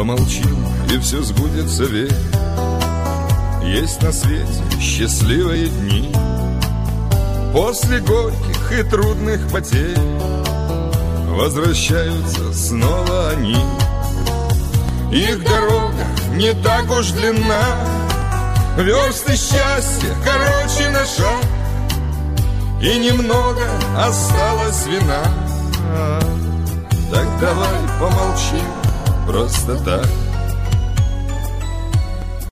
Помолчим, и все сбудется, верь. Есть на свете счастливые дни. После горьких и трудных потерь возвращаются снова они. Их дорога не так уж длинна, версты счастья короче на шаг, и немного осталось вина. Так давай помолчим просто так.